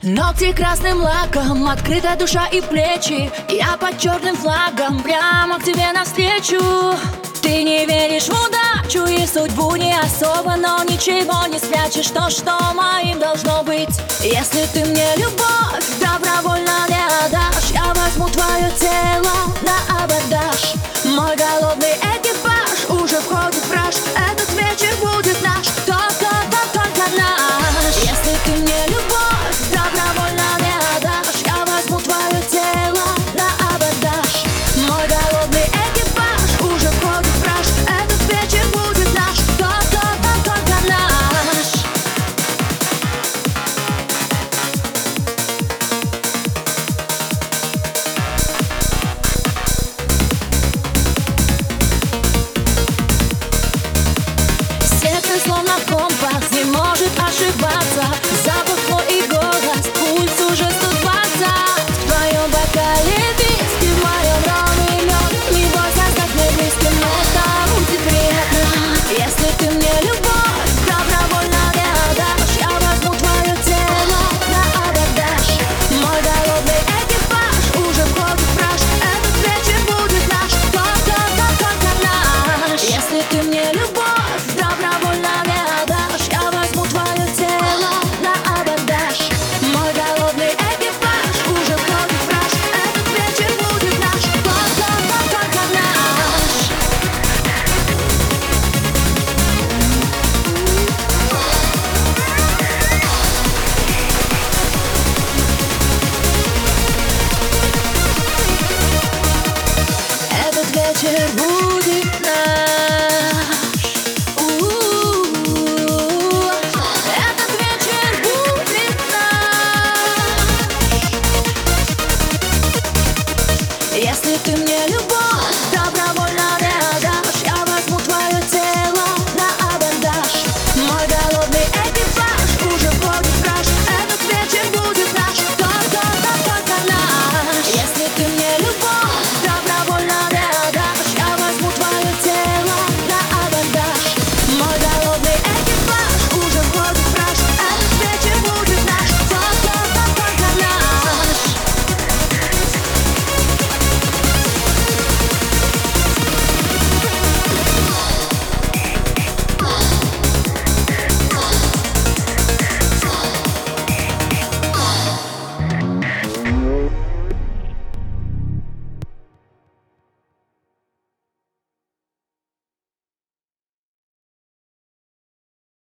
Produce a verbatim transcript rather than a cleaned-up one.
Ногти красным лаком, открыта душа и плечи. Я под черным флагом, прямо к тебе навстречу. Ты не веришь в удачу и судьбу не особо, но ничего не спрячешь, то, что моим должно быть. Если ты мне любовь добровольно не отдашь, я возьму твое тело на абордаж. Мой голодный экипаж уже входит в раж. Этот вечер будет наш, только, да, только наш. Если ты мне любовь добровольно не отдашь, я возьму твое тело на абордаж. Мой голодный экипаж уже входит в раж. Этот вечер будет наш, только, да, только наш. Сердце словно компас, не может ошибаться.